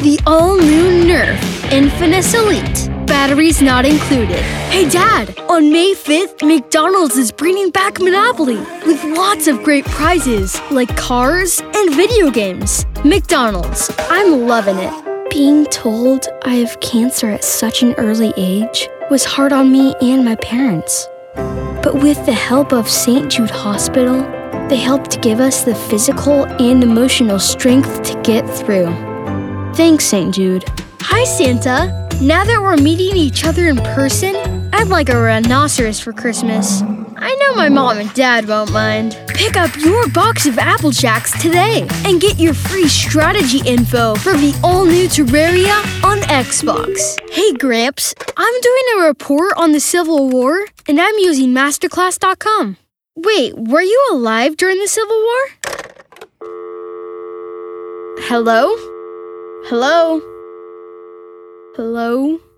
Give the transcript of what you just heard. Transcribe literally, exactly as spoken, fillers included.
The all-new Nerf Infinus Elite. Batteries not included. Hey, Dad! On May fifth, McDonald's is bringing back Monopoly with lots of great prizes like cars and video games. McDonald's. I'm loving it. Being told I have cancer at such an early age was hard on me and my parents. But with the help of Saint Jude Hospital, they helped give us the physical and emotional strength to get through. Thanks, Saint Jude. Hi, Santa. Now that we're meeting each other in person, I'd like a rhinoceros for Christmas. I know my mom and dad won't mind. Pick up your box of Apple Jacks today and get your free strategy info for the all-new Terraria on Xbox. Hey, Gramps, I'm doing a report on the Civil War, and I'm using masterclass dot com. Wait, were you alive during the Civil War? Hello? Hello? Hello?